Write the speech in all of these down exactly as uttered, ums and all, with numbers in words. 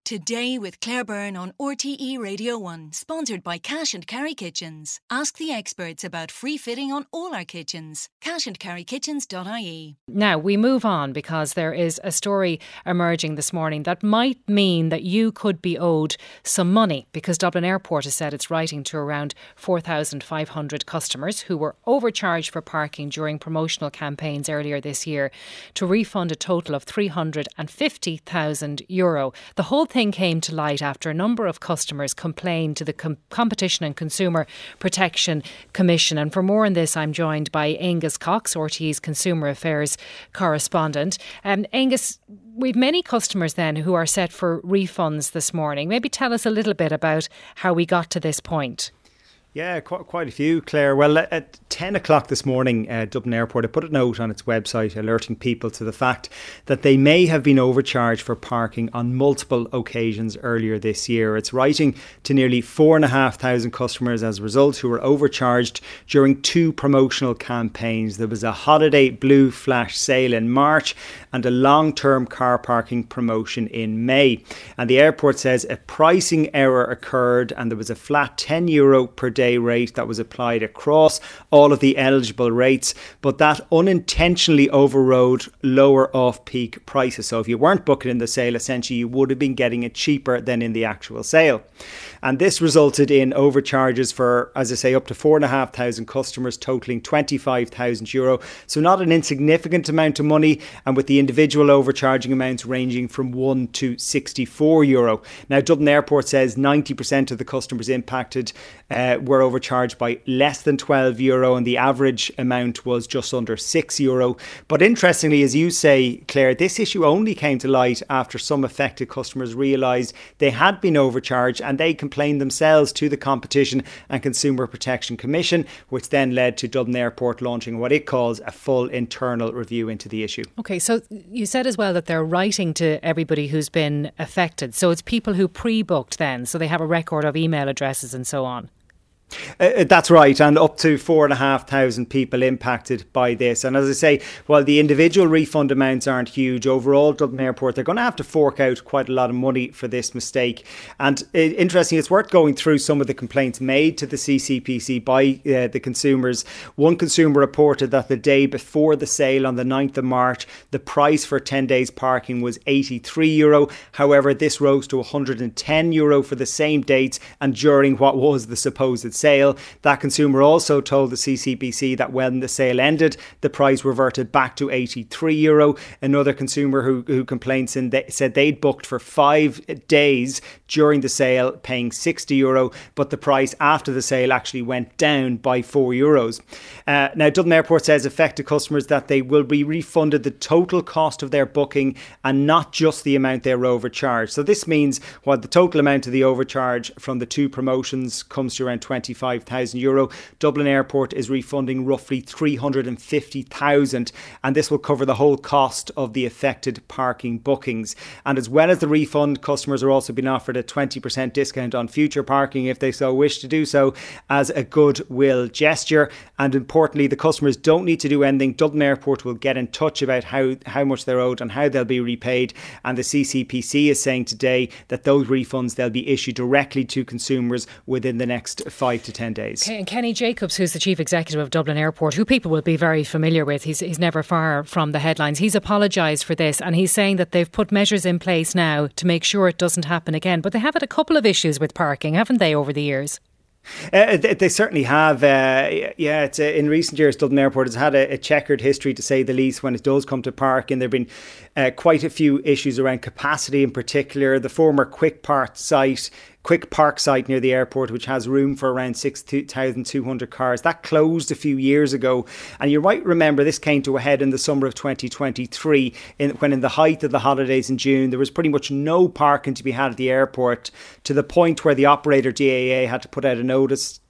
Today with Claire Byrne on R T E Radio one, sponsored by Cash and Carry Kitchens. Ask the experts about free fitting on all our kitchens. cash and carry kitchens dot I E. Now we move on because there is a story emerging this morning that might mean that you could be owed some money, because Dublin Airport has said it's writing to around four thousand five hundred customers who were overcharged for parking during promotional campaigns earlier this year to refund a total of three hundred fifty thousand euro. The whole thing came to light after a number of customers complained to the Com- Competition and Consumer Protection Commission. And for more on this, I'm joined by Angus Cox, R T E's Consumer Affairs correspondent. Um, Angus, we've many customers then who are set for refunds this morning. Maybe tell us a little bit about how we got to this point. Yeah, quite, quite a few, Claire. Well, at ten o'clock this morning, uh, Dublin Airport had put a note on its website alerting people to the fact that they may have been overcharged for parking on multiple occasions earlier this year. It's writing to nearly four and a half thousand customers as a result who were overcharged during two promotional campaigns. There was a holiday blue flash sale in March and a long-term car parking promotion in May. And the airport says a pricing error occurred and there was a flat ten euro per day rate that was applied across all of the eligible rates, but that unintentionally overrode lower off-peak prices. So if you weren't booking in the sale, essentially you would have been getting it cheaper than in the actual sale. And this resulted in overcharges for, as I say, up to four and a half thousand customers, totaling twenty-five thousand euro. So not an insignificant amount of money, and with the individual overcharging amounts ranging from one to sixty-four euro. Now, Dublin Airport says ninety percent of the customers impacted uh, were overcharged by less than twelve euro, and the average amount was just under six euro. But interestingly, as you say, Claire, this issue only came to light after some affected customers realised they had been overcharged, and they complained themselves to the Competition and Consumer Protection Commission, which then led to Dublin Airport launching what it calls a full internal review into the issue. OK, so you said as well that they're writing to everybody who's been affected. So it's people who pre-booked then, so they have a record of email addresses and so on. Uh, that's right, and up to four and a half thousand people impacted by this. And as I say, while the individual refund amounts aren't huge, overall Dublin Airport, they're going to have to fork out quite a lot of money for this mistake. And uh, interesting, it's worth going through some of the complaints made to the C C P C by uh, the consumers. One consumer reported that the day before the sale on the ninth of March, the price for ten days parking was eighty-three euro. However, this rose to one hundred ten euro for the same dates and during what was the supposed sale. That consumer also told the C C P C that when the sale ended, the price reverted back to eighty-three euro. Another consumer who, who complained said they'd booked for five days during the sale, paying sixty euro, but the price after the sale actually went down by four euros. Uh, now, Dublin Airport says affected customers that they will be refunded the total cost of their booking and not just the amount they were overcharged. So this means while the total amount of the overcharge from the two promotions comes to around twenty-five thousand euro, Dublin Airport is refunding roughly three hundred fifty thousand, and this will cover the whole cost of the affected parking bookings. And as well as the refund, customers are also being offered a twenty percent discount on future parking if they so wish to do so as a goodwill gesture. And importantly, the customers don't need to do anything. Dublin Airport will get in touch about how, how much they're owed and how they'll be repaid. And the C C P C is saying today that those refunds, they'll be issued directly to consumers within the next five to ten days. Okay, and Kenny Jacobs, who's the Chief Executive of Dublin Airport, who people will be very familiar with, he's, he's never far from the headlines. He's apologised for this, and he's saying that they've put measures in place now to make sure it doesn't happen again. But they have had a couple of issues with parking, haven't they, over the years? Uh, they, they certainly have. Uh, yeah, it's uh, in recent years, Dublin Airport has had a, a checkered history, to say the least, when it does come to parking. There have been uh, quite a few issues around capacity in particular. The former Quick Park site Quick Park site near the airport, which has room for around six thousand two hundred cars. That closed a few years ago. And you might remember this came to a head in the summer of twenty twenty-three, in, when in the height of the holidays in June, there was pretty much no parking to be had at the airport, to the point where the operator D A A had to put out a notice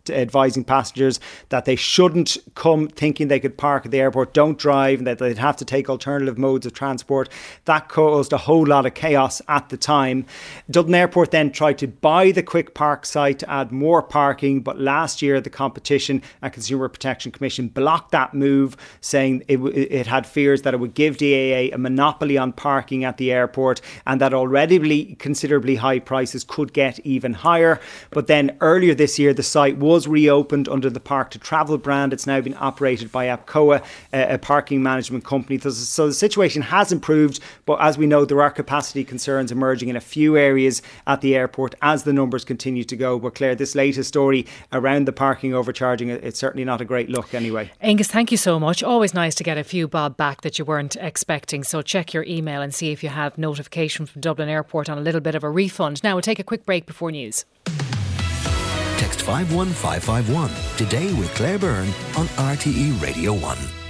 advising passengers that they shouldn't come thinking they could park at the airport, don't drive, and that they'd have to take alternative modes of transport. That caused a whole lot of chaos at the time. Dublin Airport then tried to buy the Quick Park site to add more parking, but last year the Competition and Consumer Protection Commission blocked that move, saying it, it had fears that it would give D A A a monopoly on parking at the airport and that already considerably high prices could get even higher. But then earlier this year the site was was reopened under the Park to Travel brand. It's now been operated by APCOA, a parking management company. So the situation has improved, but as we know, there are capacity concerns emerging in a few areas at the airport as the numbers continue to go. But Claire, this latest story around the parking overcharging, it's certainly not a great look anyway. Angus, thank you so much. Always nice to get a few bob back that you weren't expecting. So check your email and see if you have notification from Dublin Airport on a little bit of a refund. Now we'll take a quick break before news. Text five one five five one today with Claire Byrne on R T E Radio one.